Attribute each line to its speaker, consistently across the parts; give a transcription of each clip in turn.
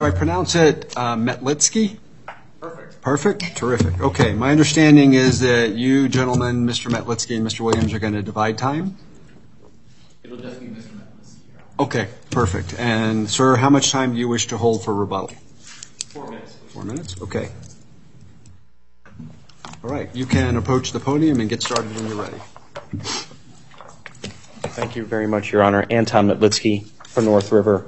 Speaker 1: I pronounce it Metlitsky?
Speaker 2: Perfect.
Speaker 1: Perfect? Terrific. Okay, my understanding is that you gentlemen, Mr. Metlitsky and Mr. Williams, are going to divide time?
Speaker 2: It'll just be Mr. Metlitsky.
Speaker 1: Okay, perfect. And, sir, how much time do you wish to hold for rebuttal?
Speaker 2: 4 minutes.
Speaker 1: 4 minutes? Okay. All right, you can approach the podium and get started when you're ready.
Speaker 3: Thank you very much, Your Honor. Anton Metlitsky for North River.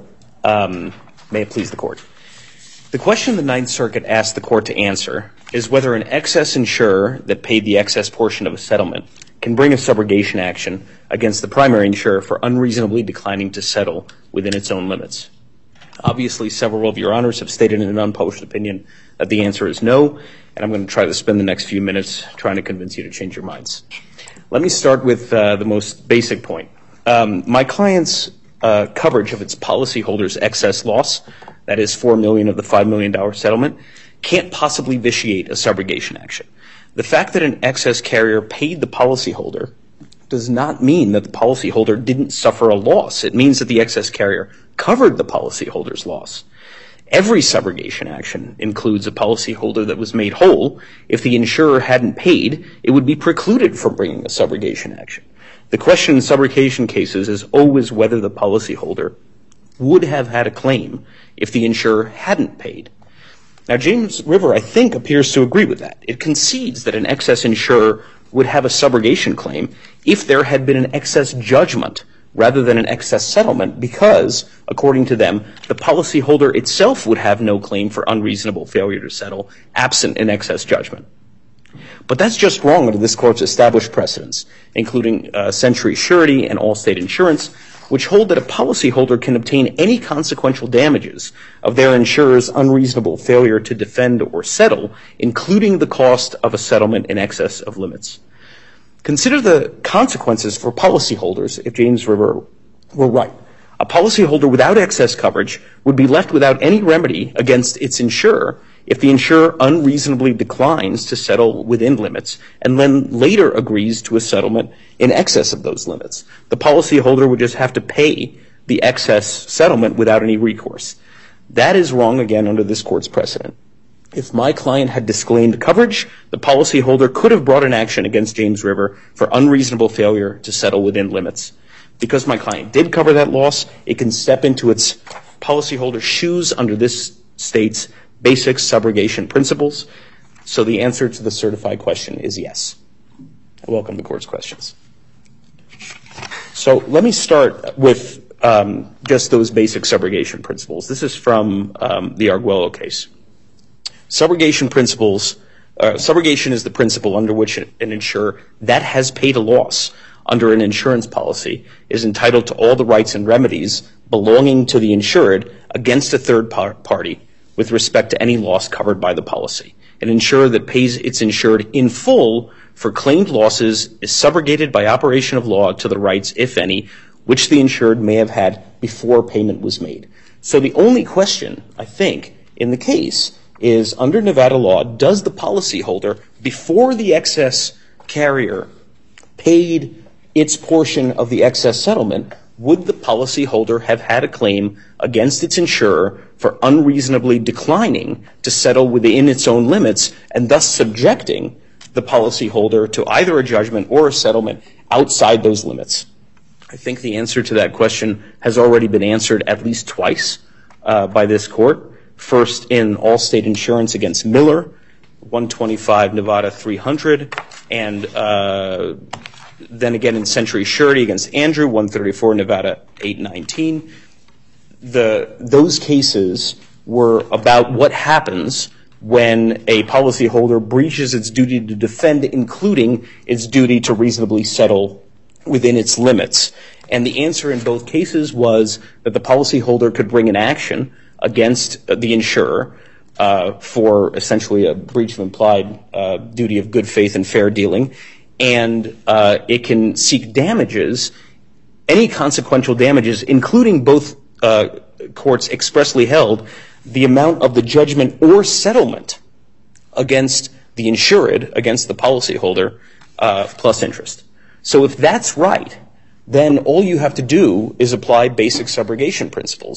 Speaker 3: May it please the Court. The question the Ninth Circuit asked the Court to answer is whether an excess insurer that paid the excess portion of a settlement can bring a subrogation action against the primary insurer for unreasonably declining to settle within its own limits. Obviously, several of Your Honors have stated in an unpublished opinion that the answer is no, and I'm going to try to spend the next few minutes trying to convince you to change your minds. Let me start with the most basic point. My client's coverage of its policyholder's excess loss, that is $4 million of the $5 million settlement, can't possibly vitiate a subrogation action. The fact that an excess carrier paid the policyholder does not mean that the policyholder didn't suffer a loss. It means that the excess carrier covered the policyholder's loss. Every subrogation action includes a policyholder that was made whole. If the insurer hadn't paid, it would be precluded from bringing a subrogation action. The question in subrogation cases is always whether the policyholder would have had a claim if the insurer hadn't paid. Now, James River, I think, appears to agree with that. It concedes that an excess insurer would have a subrogation claim if there had been an excess judgment rather than an excess settlement because, according to them, the policyholder itself would have no claim for unreasonable failure to settle absent an excess judgment. But that's just wrong under this Court's established precedents, including Century Surety and Allstate Insurance, which hold that a policyholder can obtain any consequential damages of their insurer's unreasonable failure to defend or settle, including the cost of a settlement in excess of limits. Consider the consequences for policyholders if James River were right. A policyholder without excess coverage would be left without any remedy against its insurer if the insurer unreasonably declines to settle within limits and then later agrees to a settlement in excess of those limits. The policyholder would just have to pay the excess settlement without any recourse. That is wrong, again, under this Court's precedent. If my client had disclaimed coverage, the policyholder could have brought an action against James River for unreasonable failure to settle within limits. Because my client did cover that loss, it can step into its policyholder's shoes under this state's basic subrogation principles. So the answer to the certified question is yes. I welcome the Court's questions. So let me start with just those basic subrogation principles. This is from the Arguello case. Subrogation principles, subrogation is the principle under which an insurer that has paid a loss under an insurance policy is entitled to all the rights and remedies belonging to the insured against a third party with respect to any loss covered by the policy. An insurer that pays its insured in full for claimed losses is subrogated by operation of law to the rights, if any, which the insured may have had before payment was made. So the only question, I think, in the case is, under Nevada law, does the policyholder, before the excess carrier paid its portion of the excess settlement, would the policyholder have had a claim against its insurer for unreasonably declining to settle within its own limits and thus subjecting the policyholder to either a judgment or a settlement outside those limits? I think the answer to that question has already been answered at least twice by this Court. First in Allstate Insurance against Miller, 125 Nevada 300, and then again in Century Surety against Andrew, 134 Nevada 819. Those cases were about what happens when a policyholder breaches its duty to defend, including its duty to reasonably settle within its limits. And the answer in both cases was that the policyholder could bring an action against the insurer for essentially a breach of implied duty of good faith and fair dealing, and it can seek damages, any consequential damages, including both courts expressly held the amount of the judgment or settlement against the insured, against the policyholder, plus interest. So if that's right, then all you have to do is apply basic subrogation principles.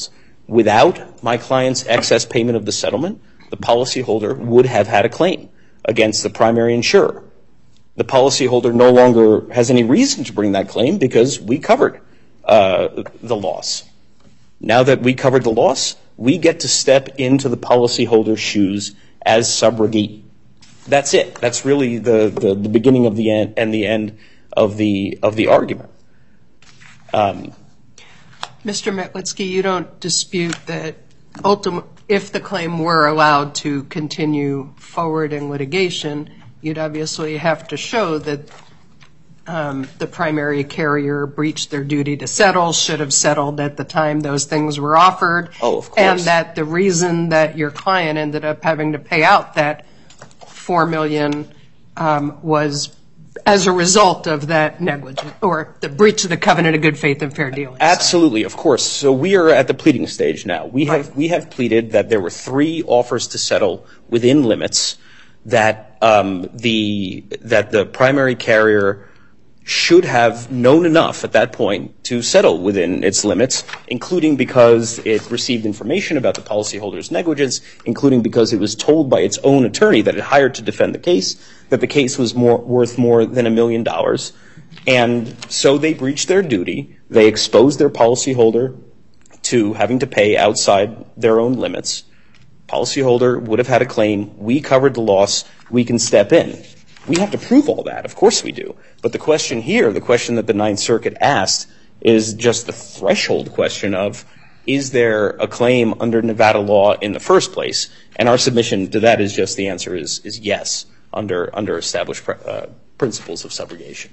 Speaker 3: without my client's excess payment of the settlement, the policyholder would have had a claim against the primary insurer. The policyholder no longer has any reason to bring that claim because we covered the loss. Now that we covered the loss, we get to step into the policyholder's shoes as subrogate. That's it. That's really the beginning of the end and the end of the argument.
Speaker 4: Mr. Metlitsky, you don't dispute that if the claim were allowed to continue forward in litigation, you'd obviously have to show that the primary carrier breached their duty to settle, should have settled at the time those things were offered.
Speaker 3: Oh, of course.
Speaker 4: And that the reason that your client ended up having to pay out that $4 million was as a result of that negligence or the breach of the covenant of good faith and fair dealing.
Speaker 3: Absolutely, of course. So we are at the pleading stage now. We have pleaded that there were 3 offers to settle within limits that the primary carrier should have known enough at that point to settle within its limits, including because it received information about the policyholder's negligence, including because it was told by its own attorney that it hired to defend the case, that the case was worth more than $1 million. And so they breached their duty. They exposed their policyholder to having to pay outside their own limits. Policyholder would have had a claim. We covered the loss. We can step in. We have to prove all that. Of course we do. But the question here, the question that the Ninth Circuit asked, is just the threshold question of, is there a claim under Nevada law in the first place? And our submission to that is just the answer is yes, under established principles of subrogation.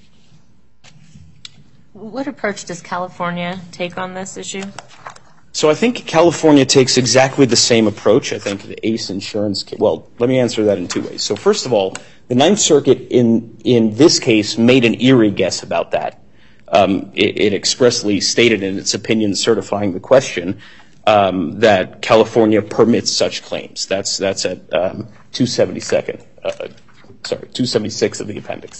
Speaker 5: What approach does California take on this issue?
Speaker 3: So I think California takes exactly the same approach. I think the ACE insurance – well, let me answer that in 2 ways. So first of all, the Ninth Circuit in this case made an eerie guess about that. It expressly stated in its opinion certifying the question that California permits such claims. That's at 276 of the appendix.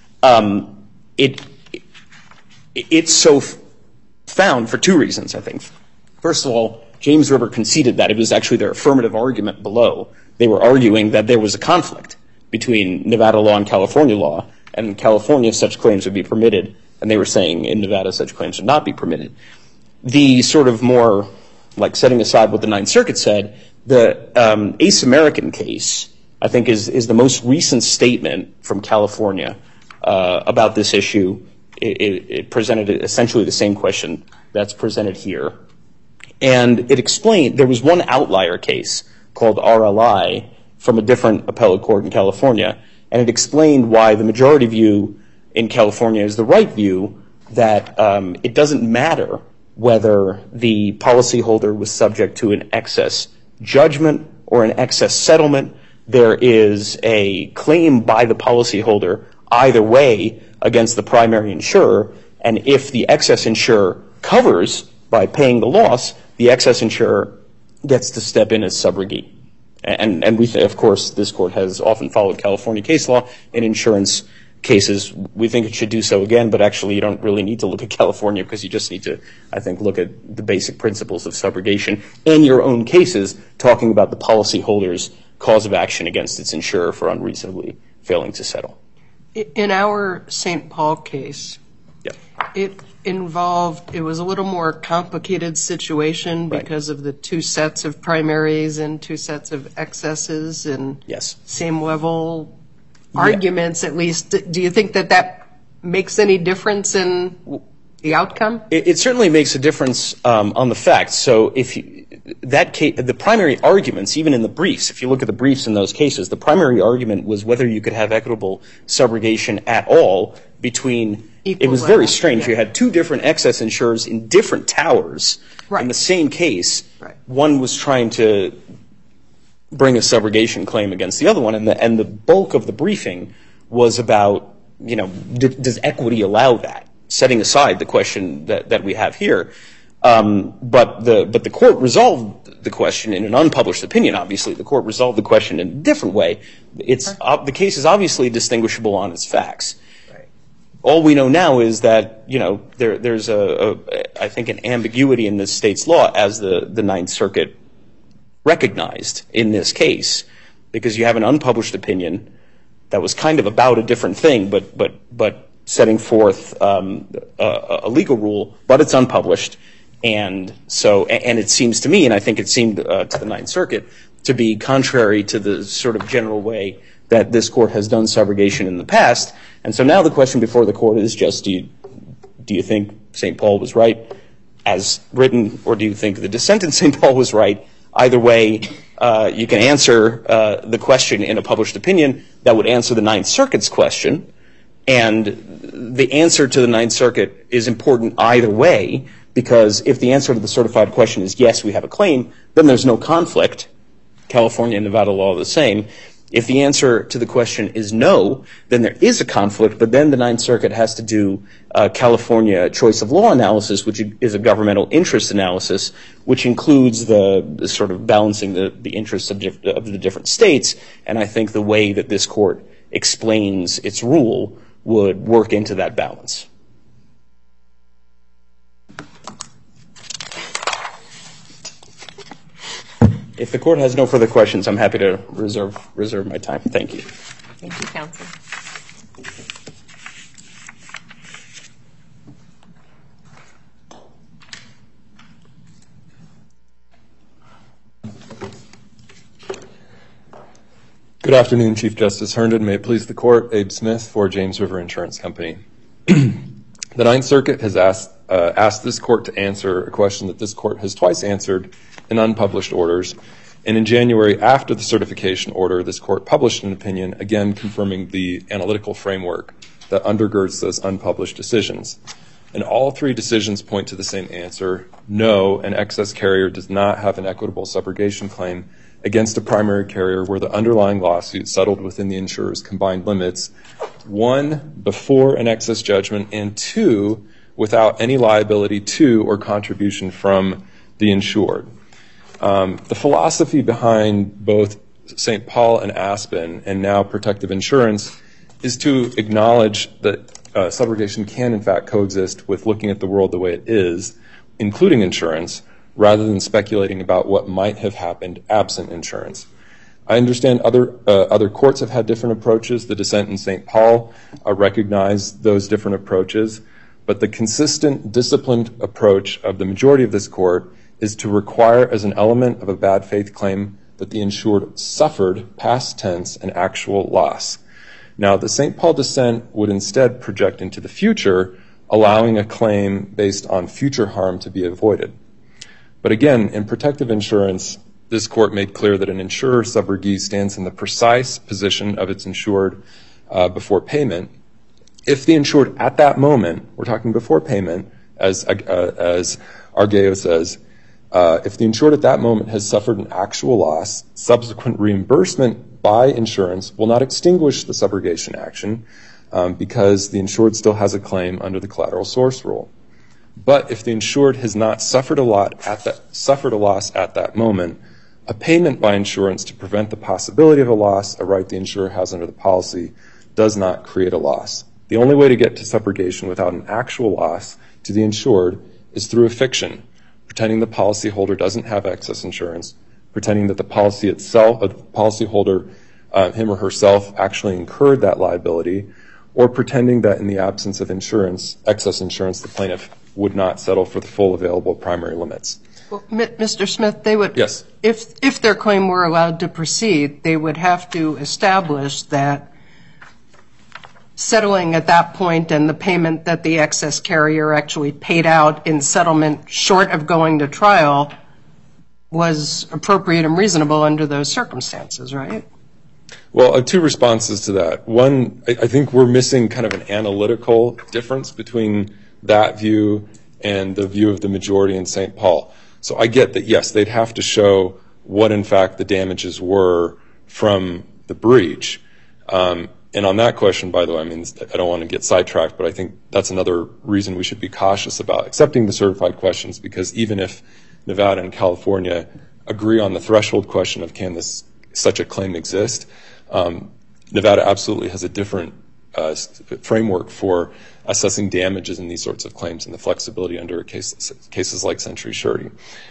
Speaker 3: It's so found for 2 reasons, I think. First of all, James River conceded that. It was actually their affirmative argument below. They were arguing that there was a conflict between Nevada law and California law, and in California such claims would be permitted, and they were saying in Nevada such claims would not be permitted. The sort of more, like setting aside what the Ninth Circuit said, the Ace American case, I think, is the most recent statement from California about this issue. It presented essentially the same question that's presented here. And it explained, there was one outlier case called RLI from a different appellate court in California, and it explained why the majority view in California is the right view, that it doesn't matter whether the policyholder was subject to an excess judgment or an excess settlement. There is a claim by the policyholder either way against the primary insurer, and if the excess insurer covers by paying the loss, the excess insurer gets to step in as subrogate. And we of course, this court has often followed California case law in insurance cases. We think it should do so again, but actually you don't really need to look at California because you just need to, I think, look at the basic principles of subrogation in your own cases, talking about the policyholder's cause of action against its insurer for unreasonably failing to settle.
Speaker 4: In our St. Paul case, it was a little more complicated situation because of the 2 sets of primaries and 2 sets of excesses and same level arguments, at least. Do you think that makes any difference in the outcome?
Speaker 3: It certainly makes a difference on the facts. So the primary arguments, even in the briefs, if you look at the briefs in those cases, the primary argument was whether you could have equitable subrogation at all between it was very strange. You had 2 different excess insurers in different towers in the same case. One was trying to bring a subrogation claim against the other one, and the bulk of the briefing was about, does equity allow that? Setting aside the question that we have here. But the court resolved the question in an unpublished opinion, obviously. The court resolved the question in a different way. The case is obviously distinguishable on its facts. all we know now is that, there's I think, an ambiguity in this state's law, as the Ninth Circuit recognized in this case, because you have an unpublished opinion that was kind of about a different thing, but setting forth a legal rule, but it's unpublished. And it seems to me, and I think it seemed to the Ninth Circuit, to be contrary to the sort of general way that this court has done subrogation in the past. And so now the question before the court is just, do you think St. Paul was right as written, or do you think the dissent in St. Paul was right? Either way, you can answer the question in a published opinion that would answer the Ninth Circuit's question. And the answer to the Ninth Circuit is important either way, because if the answer to the certified question is yes, we have a claim, then there's no conflict. California and Nevada law are the same. If the answer to the question is no, then there is a conflict, but then the Ninth Circuit has to do California choice of law analysis, which is a governmental interest analysis, which includes the sort of balancing the interests of the different states. And I think the way that this court explains its rule would work into that balance. If the court has no further questions, I'm happy to reserve my time. Thank you.
Speaker 5: Thank you, counsel.
Speaker 6: Good afternoon, Chief Justice Herndon. May it please the court, Abe Smith for James River Insurance Company. The Ninth Circuit has asked this court to answer a question that this court has twice answered in unpublished orders. And in January, after the certification order, this court published an opinion, again confirming the analytical framework that undergirds those unpublished decisions. And all three decisions point to the same answer: no, an excess carrier does not have an equitable subrogation claim against a primary carrier where the underlying lawsuit settled within the insurer's combined limits, one, before an excess judgment, and two, without any liability to or contribution from the insured. The philosophy behind both St. Paul and Aspen, and now Protective Insurance, is to acknowledge that subrogation can in fact coexist with looking at the world the way it is, including insurance, rather than speculating about what might have happened absent insurance. I understand other courts have had different approaches. The dissent in St. Paul recognized those different approaches, but the consistent, disciplined approach of the majority of this court is to require as an element of a bad faith claim that the insured suffered, past tense, an actual loss. Now, the St. Paul dissent would instead project into the future, allowing a claim based on future harm to be avoided. But again, in Protective Insurance, this court made clear that an insurer subrogee stands in the precise position of its insured before payment. If the insured at that moment, we're talking before payment, as Argeo says, if the insured at that moment has suffered an actual loss, subsequent reimbursement by insurance will not extinguish the subrogation action because the insured still has a claim under the collateral source rule. But if the insured has not suffered a loss at that moment, a payment by insurance to prevent the possibility of a loss, a right the insurer has under the policy, does not create a loss. The only way to get to subrogation without an actual loss to the insured is through a fiction, pretending the policyholder doesn't have excess insurance, pretending that the policy itself, the policyholder, him or herself, actually incurred that liability, or pretending that in the absence of insurance, excess insurance, the plaintiff would not settle for the full available primary limits.
Speaker 4: Well, Mr. Smith, they would,
Speaker 6: yes,
Speaker 4: if their claim were allowed to proceed, they would have to establish that settling at that point and the payment that the excess carrier actually paid out in settlement short of going to trial was appropriate and reasonable under those circumstances, right?
Speaker 6: Well, two responses to that. One, I think we're missing kind of an analytical difference between that view and the view of the majority in St. Paul. So I get that, yes, they'd have to show what, in fact, the damages were from the breach. And on that question, by the way, I mean, I don't want to get sidetracked, but I think that's another reason we should be cautious about accepting the certified questions, because even if Nevada and California agree on the threshold question of can such a claim exist, Nevada absolutely has a different framework for assessing damages in these sorts of claims and the flexibility under cases like Century Surety.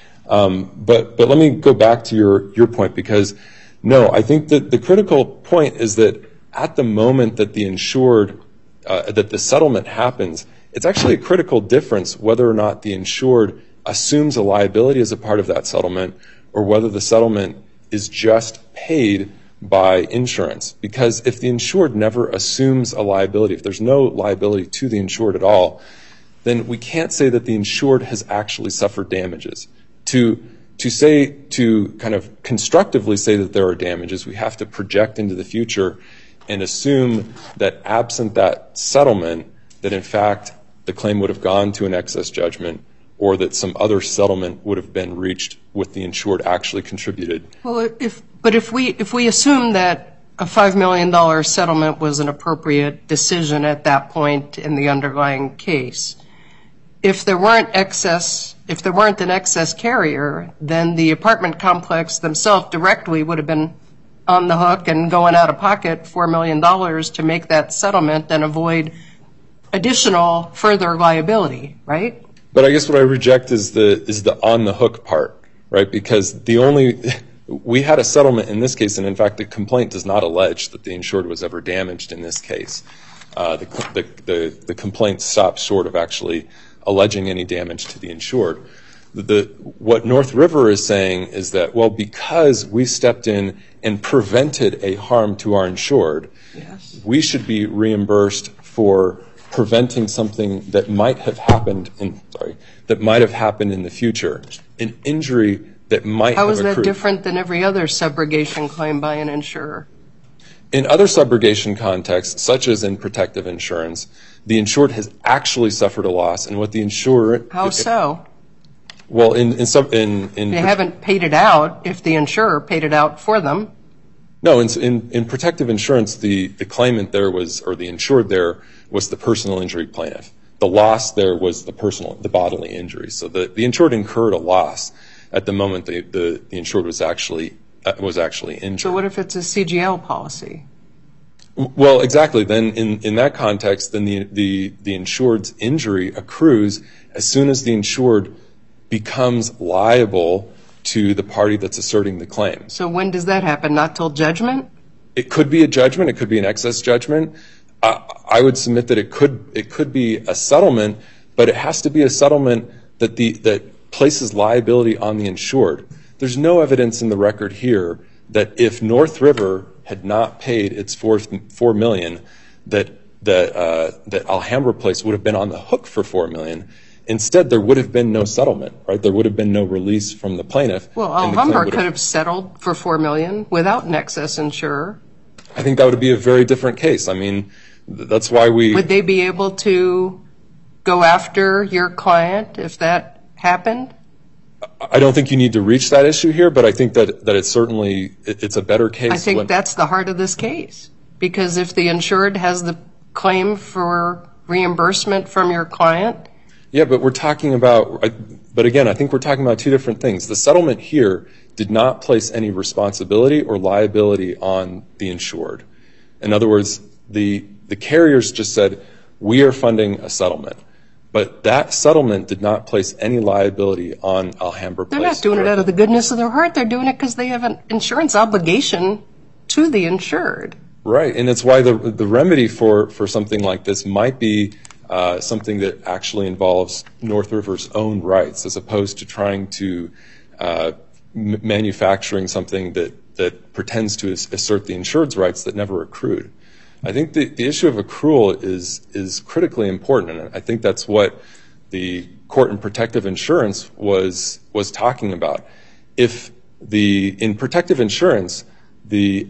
Speaker 6: But let me go back to your point, because no, I think that the critical point is that at the moment that the insured, that the settlement happens, it's actually a critical difference whether or not the insured assumes a liability as a part of that settlement or whether the settlement is just paid by insurance. Because if the insured never assumes a liability, if there's no liability to the insured at all, then we can't say that the insured has actually suffered damages. To kind of constructively say that there are damages, we have to project into the future and assume that absent that settlement, that in fact the claim would have gone to an excess judgment or that some other settlement would have been reached with the insured actually contributed.
Speaker 4: Well, if we assume that a $5 million settlement was an appropriate decision at that point in the underlying case, if there weren't an excess carrier, then the apartment complex themselves directly would have been on the hook and going out of pocket $4 million to make that settlement and avoid additional further liability, right?
Speaker 6: But I guess what I reject is the on the hook part, right? Because we had a settlement in this case, and in fact the complaint does not allege that the insured was ever damaged in this case. The complaint stops short of actually alleging any damage to the insured. What North River is saying is that, well, because we stepped in and prevented a harm to our insured, yes, we should be reimbursed for preventing something that might have happened in the future, an injury that might have accrued.
Speaker 4: How is that different than every other subrogation claim by an insurer?
Speaker 6: In other subrogation contexts, such as in protective insurance, the insured has actually suffered a loss, and what the insurer...
Speaker 4: How so?
Speaker 6: Well,
Speaker 4: they haven't paid it out if the insurer paid it out for them.
Speaker 6: No, in protective insurance, the claimant there was, or the insured there, was the personal injury plaintiff. The loss there was the bodily injury. So the insured incurred a loss at the moment the insured was actually injured.
Speaker 4: So what if it's a CGL policy?
Speaker 6: Well, exactly. Then in that context, then the insured's injury accrues as soon as the insured becomes liable to the party that's asserting the claim.
Speaker 4: So when does that happen? Not till judgment?
Speaker 6: It could be a judgment. It could be an excess judgment. I would submit that it could be a settlement, but it has to be a settlement that places liability on the insured. There's no evidence in the record here that if North River had not paid its $4 million, that Alhambra Place would have been on the hook for $4 million. Instead, there would have been no settlement, right? There would have been no release from the plaintiff.
Speaker 4: Well, Alhambra could have settled for $4 million without an excess insurer.
Speaker 6: I think that would be a very different case. I mean, that's why
Speaker 4: Would they be able to go after your client if that happened?
Speaker 6: I don't think you need to reach that issue here, but I think that it's a better case.
Speaker 4: I think that's the heart of this case. Because if the insured has the claim for reimbursement from your client...
Speaker 6: Yeah, but again, I think we're talking about two different things. The settlement here did not place any responsibility or liability on the insured. In other words, the carriers just said, we are funding a settlement. But that settlement did not place any liability on Alhambra Place.
Speaker 4: They're not doing it out of the goodness of their heart. They're doing it because they have an insurance obligation to the insured.
Speaker 6: Right, and it's why the remedy for something like this might be something that actually involves North River's own rights, as opposed to trying to manufacturing something that pretends to assert the insured's rights that never accrued. I think the issue of accrual is critically important, and I think that's what the court in protective insurance was talking about. If in protective insurance, the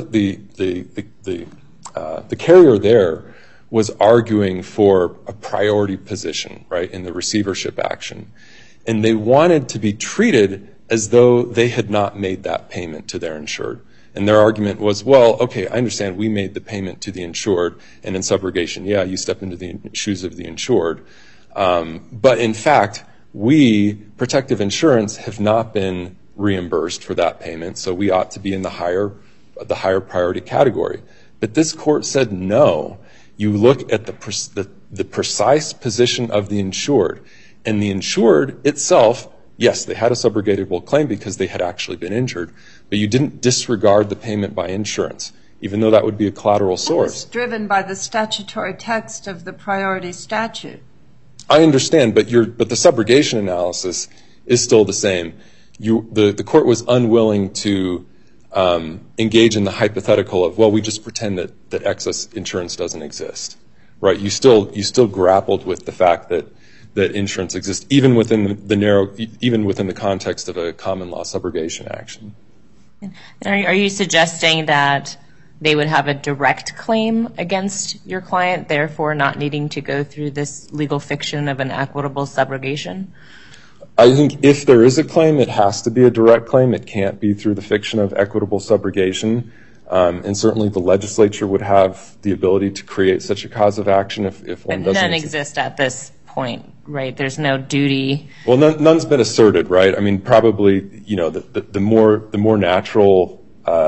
Speaker 6: carrier there was arguing for a priority position, right, in the receivership action, and they wanted to be treated as though they had not made that payment to their insured. And their argument was, well, okay, I understand we made the payment to the insured, and in subrogation, yeah, you step into the shoes of the insured. But in fact, we, protective insurance, have not been reimbursed for that payment, so we ought to be in the higher priority category. But this court said no. you look at the precise position of the insured. And the insured itself, yes, they had a subrogable claim because they had actually been injured, but you didn't disregard the payment by insurance, even though that would be a collateral source.
Speaker 7: It's driven by the statutory text of the priority statute.
Speaker 6: I understand, but the subrogation analysis is still the same. The court was unwilling to engage in the hypothetical of, well, we just pretend that excess insurance doesn't exist, right? You still grappled with the fact that insurance exists, even within the context of a common law subrogation action.
Speaker 5: Are you suggesting that they would have a direct claim against your client, therefore not needing to go through this legal fiction of an equitable subrogation?
Speaker 6: I think if there is a claim, it has to be a direct claim. It can't be through the fiction of equitable subrogation. And certainly the legislature would have the ability to create such a cause of action if one doesn't.
Speaker 5: But none exist at this point, right? There's no duty.
Speaker 6: Well, none's been asserted, right? I mean, probably, the more natural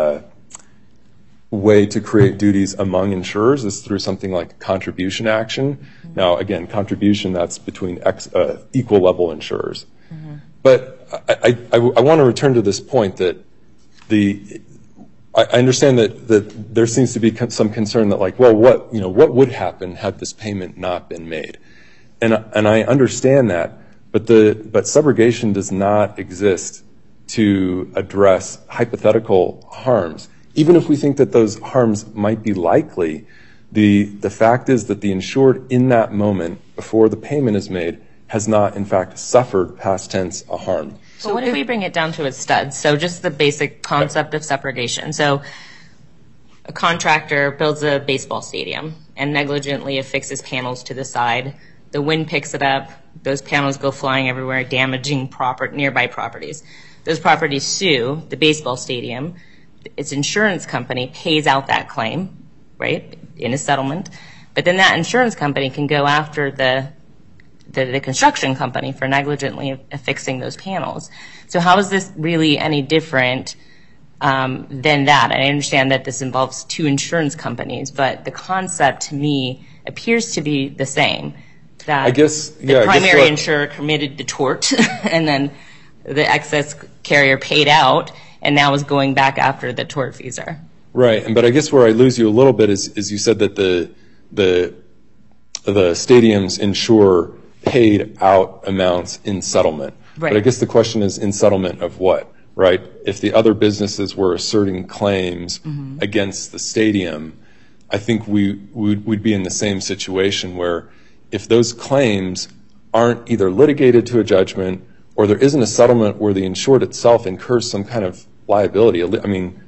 Speaker 6: way to create duties among insurers is through something like a contribution action. Mm-hmm. Now, again, contribution, that's between equal level insurers. Mm-hmm. But I want to return to this point that I understand that there seems to be some concern that, like, well, what would happen had this payment not been made? And I understand that, but subrogation does not exist to address hypothetical harms. Even if we think that those harms might be likely, the fact is that the insured in that moment, before the payment is made, has not, in fact, suffered, past tense, a harm.
Speaker 5: So what if we bring it down to its studs? So just the basic concept of subrogation. So a contractor builds a baseball stadium and negligently affixes panels to the side. The wind picks it up. Those panels go flying everywhere, damaging nearby properties. Those properties sue the baseball stadium. Its insurance company pays out that claim, right, in a settlement. But then that insurance company can go after the construction company for negligently affixing those panels. So how is this really any different than that? I understand that this involves two insurance companies, but the concept to me appears to be the same. That the primary insurer committed the tort and then the excess carrier paid out and now is going back after the tortfeasor. Right,
Speaker 6: but I guess where I lose you a little bit is you said that the stadium's insurer paid out amounts in settlement. Right. But I guess the question is in settlement of what, right? If the other businesses were asserting claims against the stadium, I think we'd be in the same situation where if those claims aren't either litigated to a judgment or there isn't a settlement where the insured itself incurs some kind of liability. I mean,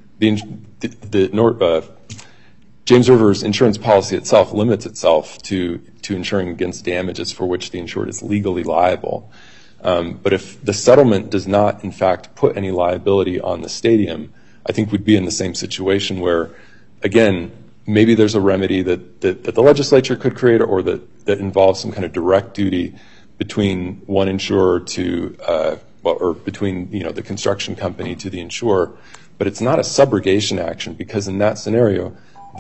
Speaker 6: James River's insurance policy itself limits itself to insuring against damages for which the insured is legally liable. But if the settlement does not, in fact, put any liability on the stadium, I think we'd be in the same situation where, again, maybe there's a remedy that the legislature could create or that involves some kind of direct duty between one insurer or between the construction company to the insurer. But it's not a subrogation action because in that scenario,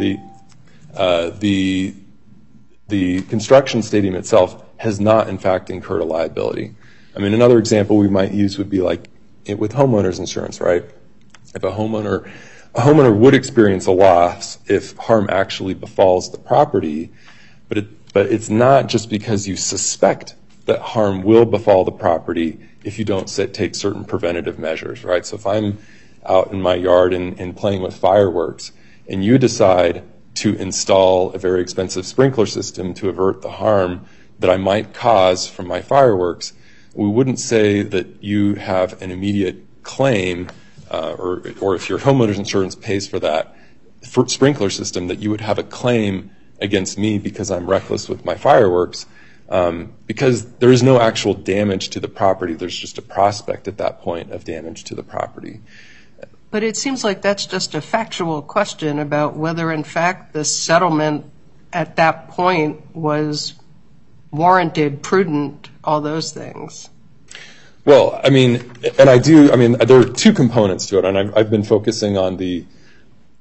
Speaker 6: the construction stadium itself has not, in fact, incurred a liability. I mean, another example we might use would be like with homeowners insurance, right? If a homeowner would experience a loss if harm actually befalls the property, but it's not just because you suspect that harm will befall the property if you don't take certain preventative measures, right? So if I'm out in my yard and playing with fireworks and you decide to install a very expensive sprinkler system to avert the harm that I might cause from my fireworks, we wouldn't say that you have an immediate claim or if your homeowner's insurance pays for that sprinkler system, that you would have a claim against me because I'm reckless with my fireworks, because there is no actual damage to the property. There's just a prospect at that point of damage to the property.
Speaker 4: But it seems like that's just a factual question about whether, in fact, the settlement at that point was warranted, prudent, all those things.
Speaker 6: Well, I mean, there are two components to it, and I've been focusing on the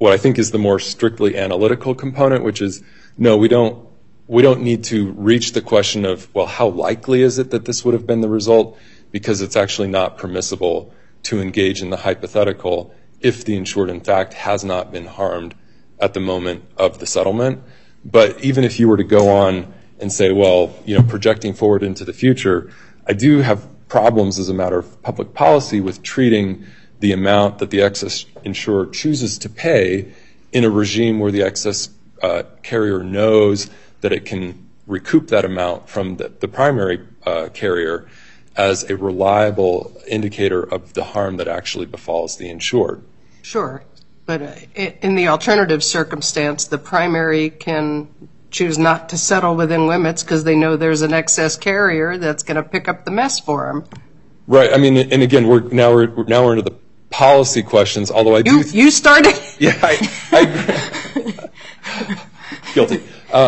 Speaker 6: what I think is the more strictly analytical component, which is, no, we don't need to reach the question of, well, how likely is it that this would have been the result, because it's actually not permissible to engage in the hypothetical if the insured, in fact, has not been harmed at the moment of the settlement. But even if you were to go on and say, well, projecting forward into the future, I do have problems as a matter of public policy with treating the amount that the excess insurer chooses to pay in a regime where the excess carrier knows that it can recoup that amount from the primary carrier as a reliable indicator of the harm that actually befalls the insured.
Speaker 4: Sure, but in the alternative circumstance, the primary can choose not to settle within limits because they know there's an excess carrier that's going to pick up the mess for them.
Speaker 6: Right. I mean, and again, we're into the policy questions. Although I do,
Speaker 4: you started.
Speaker 6: Yeah, I guilty.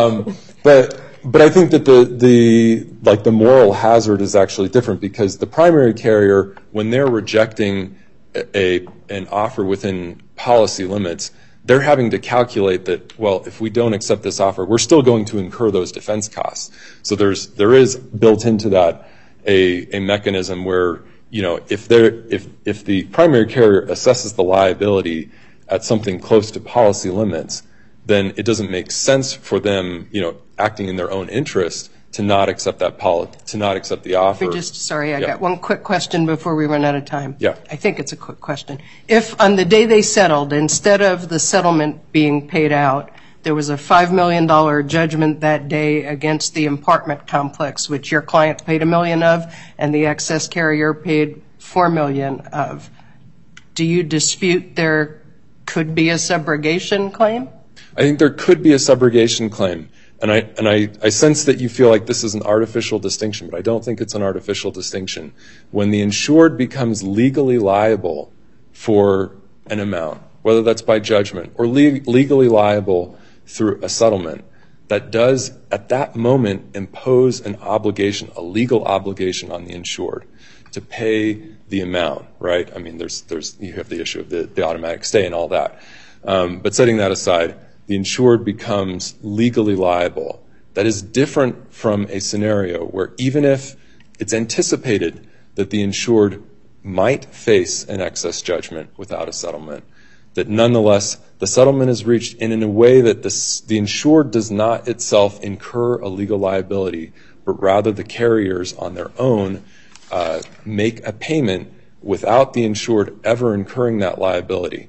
Speaker 6: But I think that the moral hazard is actually different, because the primary carrier, when they're rejecting an offer within policy limits, they're having to calculate that, well, if we don't accept this offer, we're still going to incur those defense costs. So there is built into that a mechanism where, if the primary carrier assesses the liability at something close to policy limits, then it doesn't make sense for them, acting in their own interest, to not accept the offer.
Speaker 4: I got one quick question before we run out of time.
Speaker 6: Yeah.
Speaker 4: I think it's a quick question. If on the day they settled, instead of the settlement being paid out, there was a $5 million judgment that day against the apartment complex, which your client paid $1 million of, and the excess carrier paid $4 million of, do you dispute there could be a subrogation claim?
Speaker 6: I think there could be a subrogation claim. And I sense that you feel like this is an artificial distinction, but I don't think it's an artificial distinction. When the insured becomes legally liable for an amount, whether that's by judgment or legally liable through a settlement, that does at that moment impose an obligation, a legal obligation on the insured to pay the amount, right? I mean, you have the issue of the automatic stay and all that. But setting that aside, the insured becomes legally liable. That is different from a scenario where, even if it's anticipated that the insured might face an excess judgment without a settlement, that nonetheless the settlement is reached in a way that the insured does not itself incur a legal liability, but rather the carriers on their own make a payment without the insured ever incurring that liability.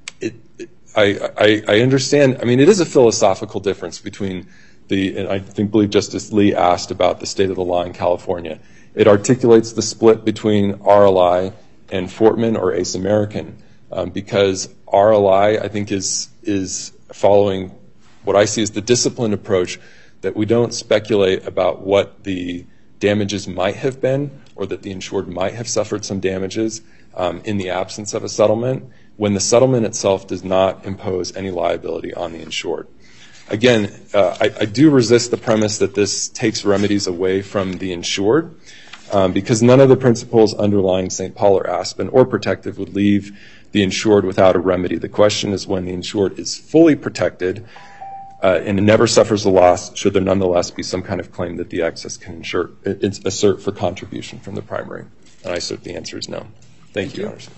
Speaker 6: I understand. I mean, it is a philosophical difference between and I believe Justice Lee asked about the state of the law in California. It articulates the split between RLI and Fortman or Ace American, because RLI, I think, is following what I see as the disciplined approach, that we don't speculate about what the damages might have been, or that the insured might have suffered some damages in the absence of a settlement, when the settlement itself does not impose any liability on the insured. Again, I do resist the premise that this takes remedies away from the insured, because none of the principles underlying St. Paul or Aspen or Protective would leave the insured without a remedy. The question is, when the insured is fully protected and never suffers a loss, should there nonetheless be some kind of claim that the excess can assert for contribution from the primary? And I assert the answer is no. Thank you, Your Honors.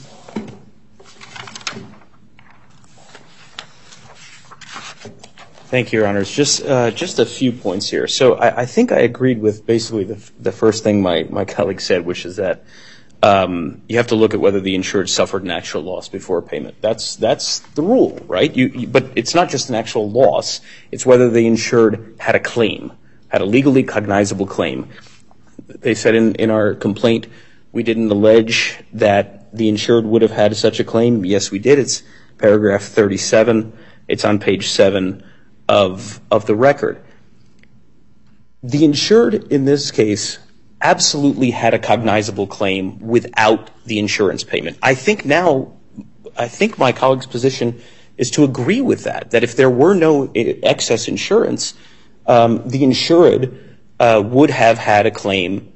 Speaker 3: Thank you, Your Honors. Just a few points here. So I think I agreed with basically the first thing my colleague said, which is that you have to look at whether the insured suffered an actual loss before payment. That's the rule, right? But it's not just an actual loss. It's whether the insured had a claim, had a legally cognizable claim. They said in our complaint, we didn't allege that the insured would have had such a claim. Yes, we did. It's paragraph 37. It's on page 7 of the record. The insured in this case absolutely had a cognizable claim without the insurance payment. I think my colleague's position is to agree with that if there were no excess insurance, the insured would have had a claim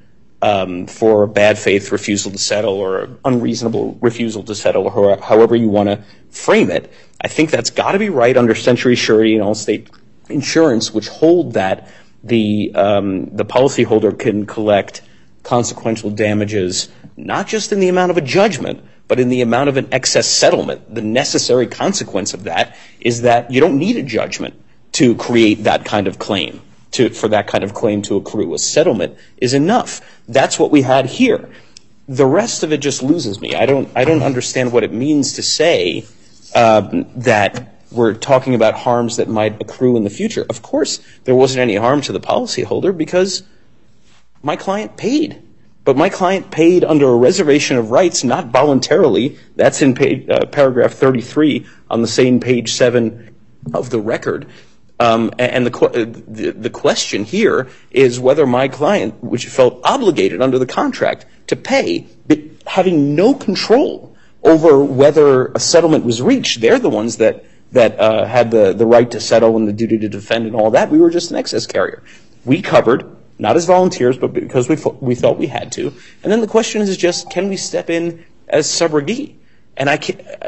Speaker 3: for a bad faith refusal to settle or unreasonable refusal to settle, or however you want to frame it. I think that's got to be right under Century Surety and Allstate Insurance, which hold that the policyholder can collect consequential damages not just in the amount of a judgment, but in the amount of an excess settlement. The necessary consequence of that is that you don't need a judgment to create that kind of claim, for that kind of claim to accrue. A settlement is enough. That's what we had here. The rest of it just loses me. I don't understand what it means to say that we're talking about harms that might accrue in the future. Of course, there wasn't any harm to the policyholder because my client paid. But my client paid under a reservation of rights, not voluntarily. That's in paragraph 33 on the same page 7 of the record. And the question here is whether my client, which felt obligated under the contract to pay, but having no control over whether a settlement was reached, they're the ones that had the right to settle and the duty to defend and all that. We were just an excess carrier. We covered, not as volunteers, but because we felt we had to. And then the question is just, can we step in as subrogate? And I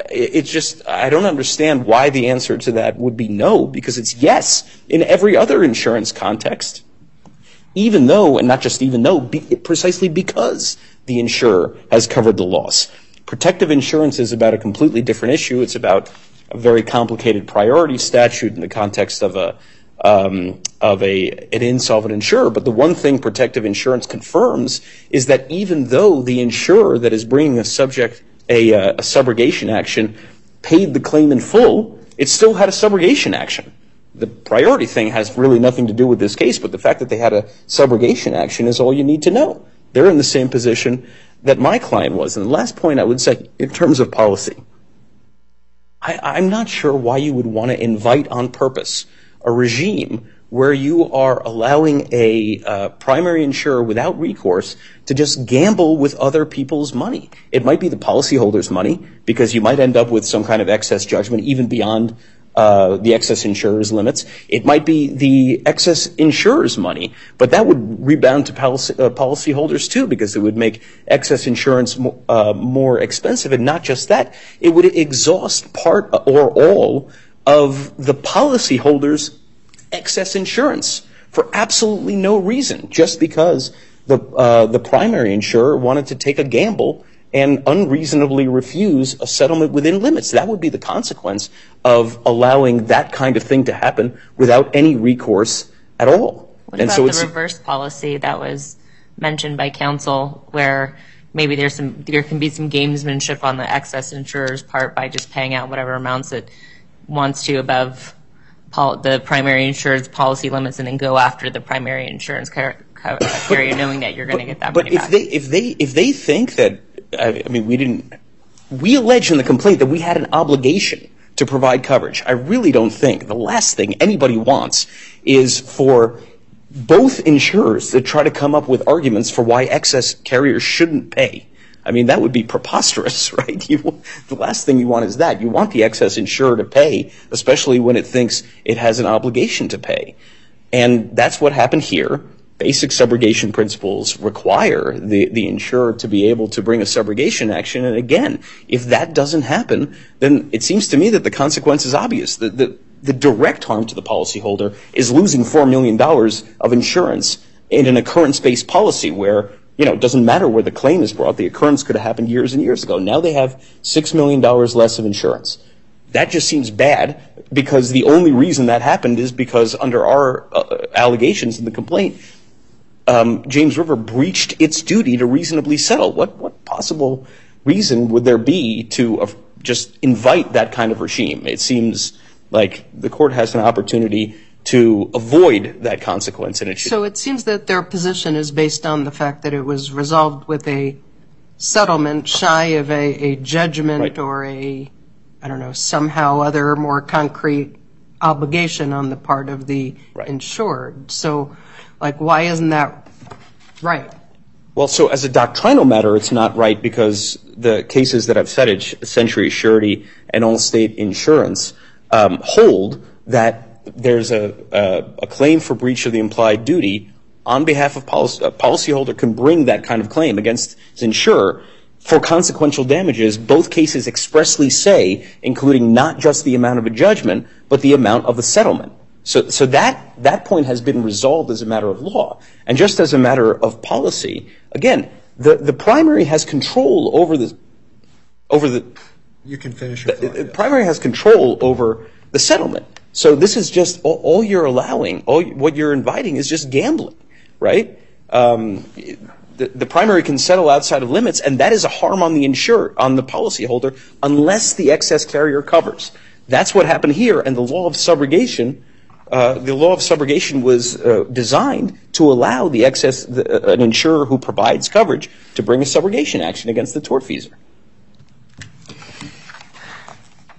Speaker 3: don't understand why the answer to that would be no, because it's yes in every other insurance context, even though, and not just even though, precisely because the insurer has covered the loss. Protective insurance is about a completely different issue. It's about a very complicated priority statute in the context of an insolvent insurer. But the one thing protective insurance confirms is that even though the insurer that is bringing a subrogation action paid the claim in full, it still had a subrogation action. The priority thing has really nothing to do with this case, but the fact that they had a subrogation action is all you need to know. They're in the same position that my client was. And the last point I would say, in terms of policy, I'm not sure why you would want to invite on purpose a regime where you are allowing a primary insurer without recourse to just gamble with other people's money. It might be the policyholder's money, because you might end up with some kind of excess judgment even beyond the excess insurer's limits. It might be the excess insurer's money, but that would rebound to policyholders too, because it would make excess insurance more expensive. And not just that, it would exhaust part or all of the policyholder's excess insurance for absolutely no reason, just because the primary insurer wanted to take a gamble and unreasonably refuse a settlement within limits. That would be the consequence of allowing that kind of thing to happen without any recourse at all.
Speaker 5: What about the reverse policy that was mentioned by counsel, where maybe there can be some gamesmanship on the excess insurer's part by just paying out whatever amounts it wants to above the primary insurer's policy limits, and then go after the primary insurance carrier, knowing that you're going to get that money back? But
Speaker 3: if they think that, we allege in the complaint that we had an obligation to provide coverage. I really don't think the last thing anybody wants is for both insurers to try to come up with arguments for why excess carriers shouldn't pay. I mean, that would be preposterous, right? The last thing you want is that. You want the excess insurer to pay, especially when it thinks it has an obligation to pay. And that's what happened here. Basic subrogation principles require the insurer to be able to bring a subrogation action. And again, if that doesn't happen, then it seems to me that the consequence is obvious. The direct harm to the policyholder is losing $4 million of insurance in an occurrence-based policy where, it doesn't matter where the claim is brought. The occurrence could have happened years and years ago. Now they have $6 million less of insurance. That just seems bad, because the only reason that happened is because under our allegations in the complaint, James River breached its duty to reasonably settle. What possible reason would there be to just invite that kind of regime? It seems like the court has an opportunity to avoid that consequence, and it should.
Speaker 4: So it seems that their position is based on the fact that it was resolved with a settlement shy of a judgment, right, or somehow other more concrete obligation on the part of the insured. So, why isn't that right?
Speaker 3: Well, so as a doctrinal matter, it's not right, because the cases that I've cited, Century Surety and Allstate Insurance, hold that there's a claim for breach of the implied duty on behalf of a policyholder can bring that kind of claim against his insurer for consequential damages. Both cases expressly say, including not just the amount of a judgment, but the amount of the settlement. So that point has been resolved as a matter of law. And just as a matter of policy, again, the primary has control over the
Speaker 1: You can finish your thought.
Speaker 3: the primary has control over the settlement. So this is just all you're allowing, what you're inviting is just gambling, right? The primary can settle outside of limits, and that is a harm on the insurer, on the policyholder, unless the excess carrier covers. That's what happened here, and the law of subrogation was designed to allow an insurer who provides coverage to bring a subrogation action against the tortfeasor.